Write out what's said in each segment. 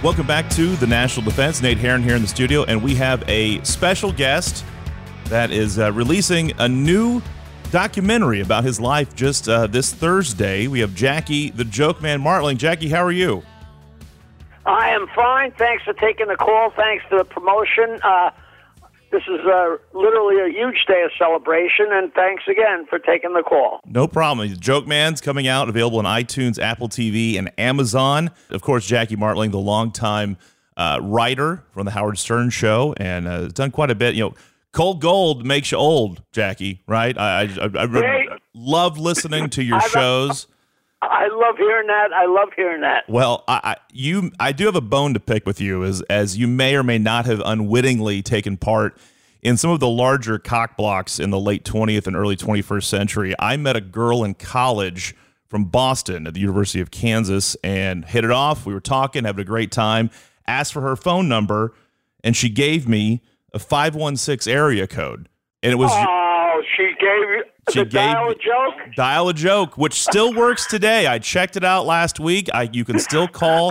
Welcome back to the National Defense. Nate Herron here in the studio, and we have a special guest that is releasing a new documentary about his life just this Thursday. We have Jackie, the Joke Man Martling. Jackie, how are you? I am fine. Thanks for taking the call. Thanks for the promotion. This is literally a huge day of celebration, and thanks again for taking the call. No problem. The Joke Man's coming out, available on iTunes, Apple TV, and Amazon. Of course, Jackie Martling, the longtime writer from the Howard Stern Show, and has done quite a bit. You know, cold gold makes you old, Jackie, right? I love listening to your shows. I love hearing that. Well, I do have a bone to pick with you, as you may or may not have unwittingly taken part in some of the larger cock blocks in the late 20th and early 21st century. I met a girl in college from Boston at the University of Kansas and hit it off. We were talking, having a great time, asked for her phone number, and she gave me a 516 area code. And it was... Oh, she gave dial a joke? Dial a joke, which still works today. I checked it out last week. You can still call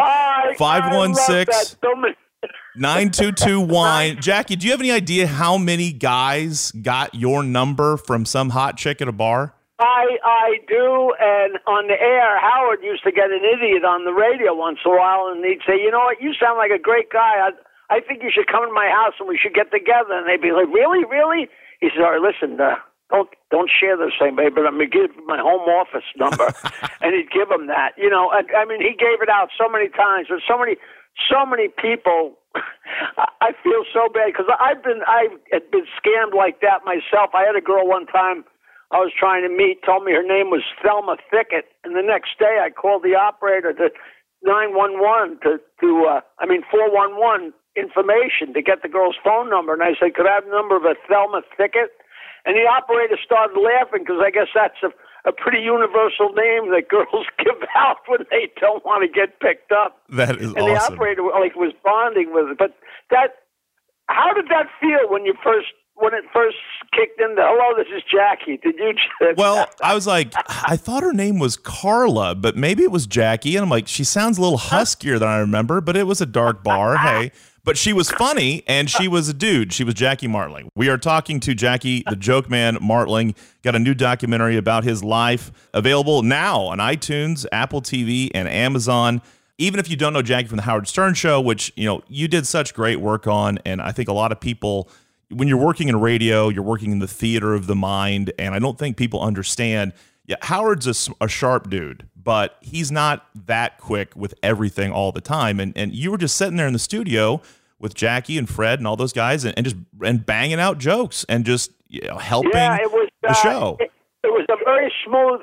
516-922-WINE. Jackie, do you have any idea how many guys got your number from some hot chick at a bar? I do, and on the air, Howard used to get an idiot on the radio once in a while, and he'd say, you know what, you sound like a great guy. I think you should come to my house and we should get together. And they'd be like, really? Really? He said, all right, listen, don't share this thing, baby, but I'm going to give you my home office number. And he'd give him that. You know, I mean, he gave it out so many times. There's so many people. I feel so bad because I had been scammed like that myself. I had a girl one time I was trying to meet, told me her name was Thelma Thicket. And the next day I called the operator to 911 411 information to get the girl's phone number. And I said, could I have the number of a Thelma Thicket? And the operator started laughing because I guess that's a pretty universal name that girls give out when they don't want to get picked up. That is awesome. And the operator was bonding with it. But how did that feel when it first kicked in? Hello, this is Jackie. Did you? Well, I was like, I thought her name was Carla, but maybe it was Jackie. And I'm like, she sounds a little huskier than I remember, but it was a dark bar. Hey. But she was funny, and she was a dude. She was Jackie Martling. We are talking to Jackie, the Joke Man Martling. Got a new documentary about his life available now on iTunes, Apple TV, and Amazon. Even if you don't know Jackie from the Howard Stern Show, which you did such great work on, and I think a lot of people, when you're working in radio, you're working in the theater of the mind, and I don't think people understand. Yeah, Howard's a sharp dude, but he's not that quick with everything all the time. And you were just sitting there in the studio with Jackie and Fred and all those guys and banging out jokes and just helping the show. It was a very smooth,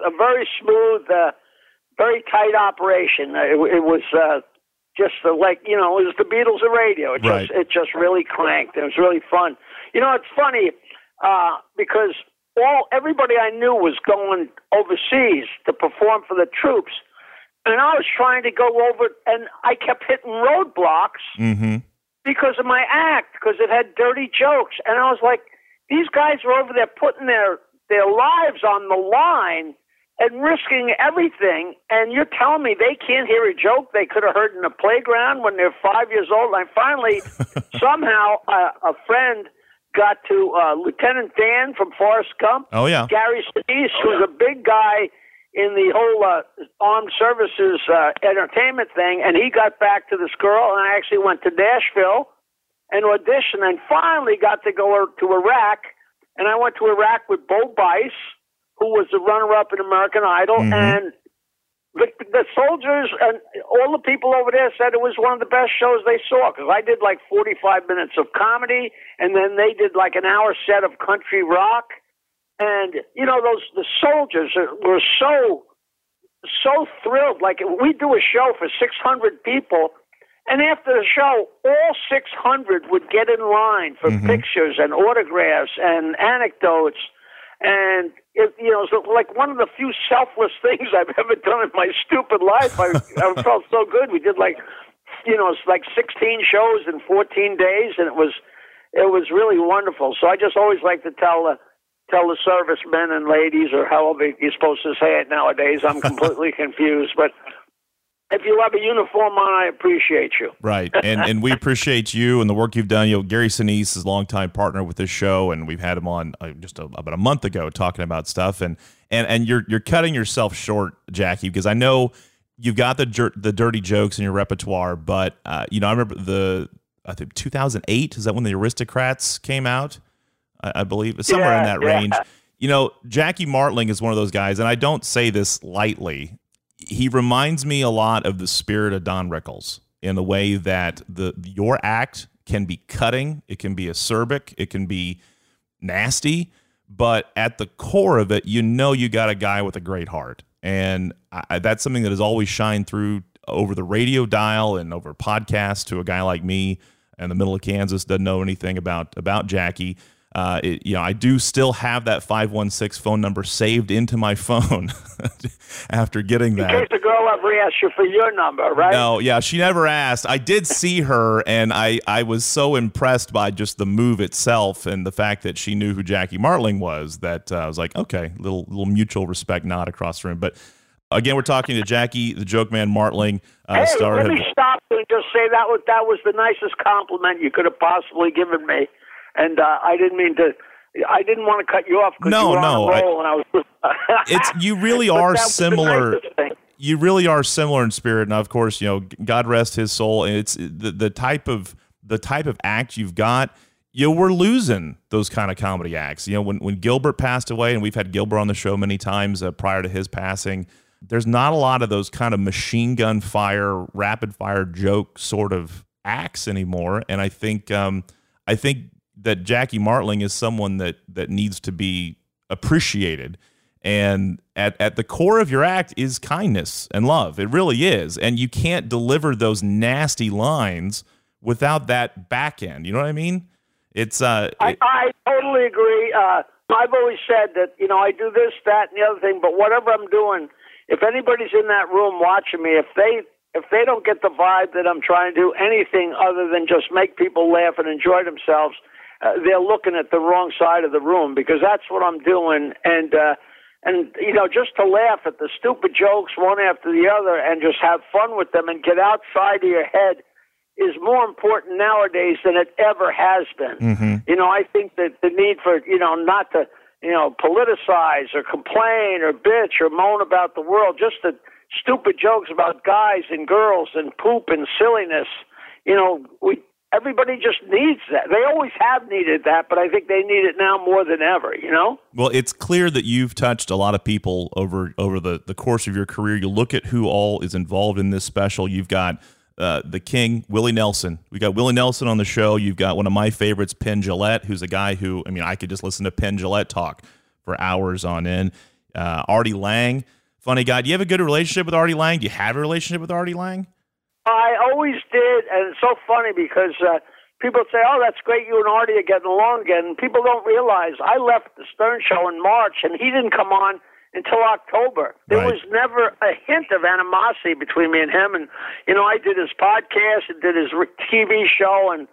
very tight operation. It was just like, it was the Beatles of radio. It just really clanked. It was really fun. It's funny because everybody I knew was going overseas to perform for the troops. And I was trying to go over, and I kept hitting roadblocks because of my act, because it had dirty jokes. And I was like, these guys are over there putting their lives on the line and risking everything. And you're telling me they can't hear a joke they could have heard in the playground when they're 5 years old? And finally, somehow, a friend got to Lieutenant Dan from Forrest Gump. Oh, yeah. Gary Sinise, who's a big guy in the whole armed services entertainment thing, and he got back to this girl, and I actually went to Nashville and auditioned, and finally got to go to Iraq, and I went to Iraq with Bo Bice, who was the runner-up in American Idol, and the soldiers and all the people over there said it was one of the best shows they saw, because I did like 45 minutes of comedy, and then they did like an hour set of country rock. And, the soldiers were so thrilled. Like, we do a show for 600 people, and after the show, all 600 would get in line for pictures and autographs and anecdotes. And, it's like one of the few selfless things I've ever done in my stupid life. I felt so good. We did it's like 16 shows in 14 days, and it was really wonderful. So I just always like to tell the servicemen and ladies, or however you're supposed to say it nowadays. I'm completely confused. But if you have a uniform on, I appreciate you. Right, and we appreciate you and the work you've done. Gary Sinise is a longtime partner with this show, and we've had him on about a month ago talking about stuff. And you're cutting yourself short, Jackie, because I know you've got the dirty jokes in your repertoire, but I remember I think 2008 is that when the Aristocrats came out? I believe somewhere in that range. Jackie Martling is one of those guys, and I don't say this lightly. He reminds me a lot of the spirit of Don Rickles in the way that your act can be cutting, it can be acerbic, it can be nasty, but at the core of it, you got a guy with a great heart. And that's something that has always shined through over the radio dial and over podcasts to a guy like me in the middle of Kansas, doesn't know anything about Jackie. I do still have that 516 phone number saved into my phone after getting that. In case the girl ever asks you for your number, right? No, yeah, she never asked. I did see her, and I was so impressed by just the move itself and the fact that she knew who Jackie Martling was that I was like, okay, little mutual respect nod across the room. But again, we're talking to Jackie, the Joke Man Martling. Let me stop and just say that was the nicest compliment you could have possibly given me. And I didn't mean to. I didn't want to cut you off because you were on a roll, and I was. You really are similar. You really are similar in spirit. Now, of course, God rest his soul. And it's the type of act you've got. We're losing those kind of comedy acts. When Gilbert passed away, and we've had Gilbert on the show many times prior to his passing. There's not a lot of those kind of machine gun fire, rapid fire joke sort of acts anymore. And I think that Jackie Martling is someone that needs to be appreciated. And at the core of your act is kindness and love. It really is. And you can't deliver those nasty lines without that back end. You know what I mean? I totally agree. I've always said that, I do this, that, and the other thing, but whatever I'm doing, if anybody's in that room watching me, if they don't get the vibe that I'm trying to do anything other than just make people laugh and enjoy themselves, they're looking at the wrong side of the room, because that's what I'm doing. And just to laugh at the stupid jokes one after the other and just have fun with them and get outside of your head is more important nowadays than it ever has been. Mm-hmm. I think that the need for, not to, politicize or complain or bitch or moan about the world, just the stupid jokes about guys and girls and poop and silliness, everybody just needs that. They always have needed that, but I think they need it now more than ever, Well, it's clear that you've touched a lot of people over the course of your career. You look at who all is involved in this special. You've got the king, Willie Nelson. We got Willie Nelson on the show. You've got one of my favorites, Penn Jillette, who's a guy who, I could just listen to Penn Jillette talk for hours on end. Artie Lang, funny guy. Do you have a good relationship with Artie Lang? Do you have a relationship with Artie Lang? I always did, and it's so funny because people say, oh, that's great, you and Artie are getting along again. And people don't realize I left the Stern Show in March, and he didn't come on until October. There was never a hint of animosity between me and him. And, I did his podcast and did his TV show, and,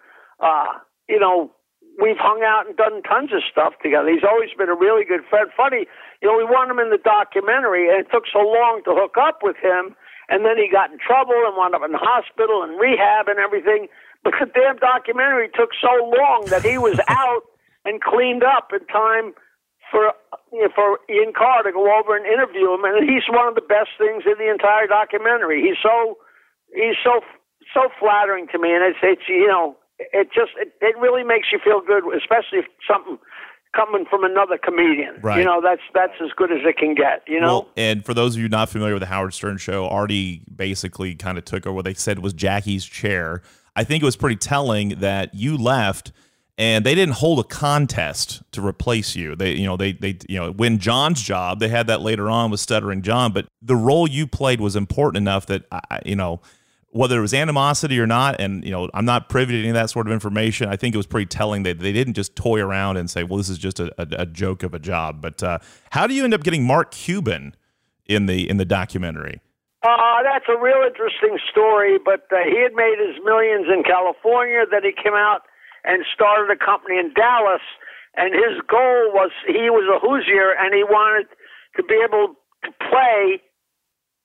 we've hung out and done tons of stuff together. He's always been a really good friend. Funny, we want him in the documentary, and it took so long to hook up with him. And then he got in trouble and wound up in the hospital and rehab and everything. But the damn documentary took so long that he was out and cleaned up in time for Ian Carr to go over and interview him. And he's one of the best things in the entire documentary. He's so flattering to me, and it really makes you feel good, especially if something coming from another comedian. Right. That's as good as it can get, Well, and for those of you not familiar with the Howard Stern Show, Artie basically kind of took over what they said was Jackie's chair. I think it was pretty telling that you left and they didn't hold a contest to replace you. They win John's job. They had that later on with Stuttering John, but the role you played was important enough that whether it was animosity or not, and I'm not privy to any of that sort of information, I think it was pretty telling that they didn't just toy around and say, well, this is just a joke of a job. But how do you end up getting Mark Cuban in the documentary? That's a real interesting story, but he had made his millions in California. Then he came out and started a company in Dallas, and his goal was, he was a Hoosier, and he wanted to be able to play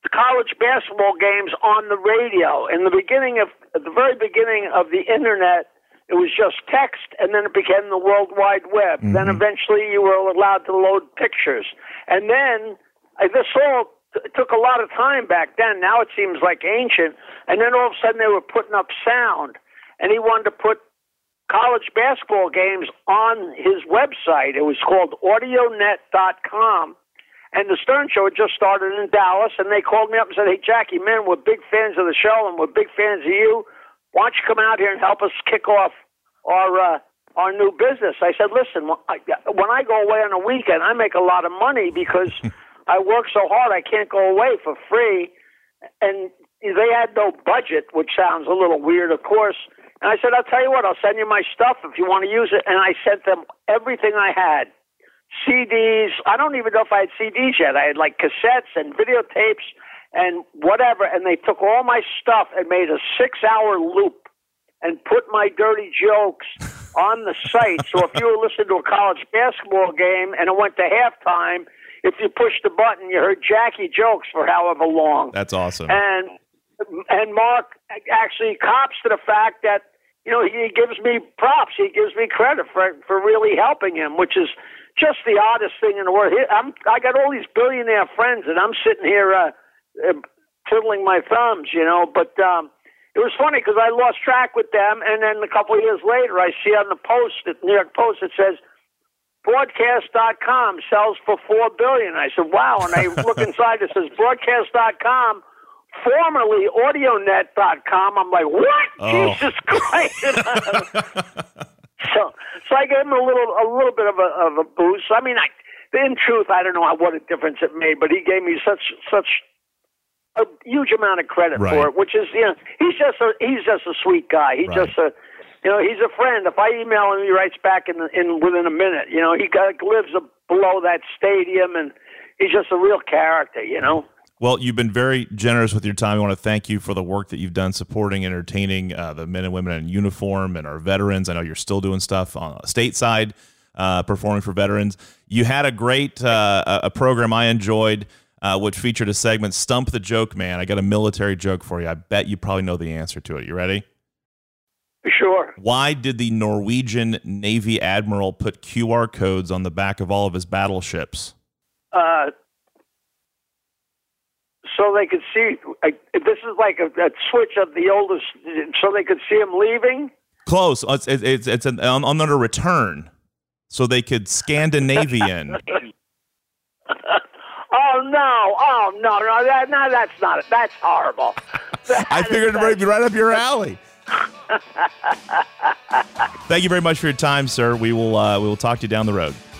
college basketball games on the radio. In the beginning at the very beginning of the internet, it was just text, and then it became the World Wide Web. Mm-hmm. Then eventually you were allowed to load pictures. And then this all took a lot of time back then. Now it seems like ancient. And then all of a sudden they were putting up sound, and he wanted to put college basketball games on his website. It was called audionet.com. And the Stern Show had just started in Dallas, and they called me up and said, "Hey, Jackie, man, we're big fans of the show, and we're big fans of you. Why don't you come out here and help us kick off our new business?" I said, "Listen, when I go away on a weekend, I make a lot of money because I work so hard. I can't go away for free." And they had no budget, which sounds a little weird, of course. And I said, "I'll tell you what, I'll send you my stuff if you want to use it." And I sent them everything I had. CDs. I don't even know if I had CDs yet. I had like cassettes and videotapes and whatever. And they took all my stuff and made a 6-hour loop and put my dirty jokes on the site. So if you were listening to a college basketball game and it went to halftime, if you pushed the button, you heard Jackie jokes for however long. That's awesome. And Mark actually cops to the fact that, you know, he gives me props. He gives me credit for really helping him, which is just the oddest thing in the world. I got all these billionaire friends, and I'm sitting here twiddling my thumbs, you know. But it was funny because I lost track with them, and then a couple of years later, I see on the Post, the New York Post, it says, Broadcast.com sells for $4 billion. I said, wow. And I look inside, it says Broadcast.com, formerly AudioNet.com. I'm like, what? Oh. Jesus Christ. So I gave him a little bit of a boost. I mean, in truth, I don't know what a difference it made, but he gave me such a huge amount of credit for it, which is, you know, he's just a sweet guy. He's just you know, he's a friend. If I email him, he writes back within a minute. You know, he lives below that stadium, and he's just a real character, you know. Well, you've been very generous with your time. I want to thank you for the work that you've done supporting, entertaining the men and women in uniform and our veterans. I know you're still doing stuff on stateside, performing for veterans. You had a great a program I enjoyed, which featured a segment, Stump the Joke Man. I got a military joke for you. I bet you probably know the answer to it. You ready? Sure. Why did the Norwegian Navy Admiral put QR codes on the back of all of his battleships? So they could see. This is like a switch of the oldest. So they could see him leaving. Close. It's on their return, so they could Scandinavian. Oh no! That's not it. That's horrible. I figured it would be right up your alley. Thank you very much for your time, sir. We will talk to you down the road.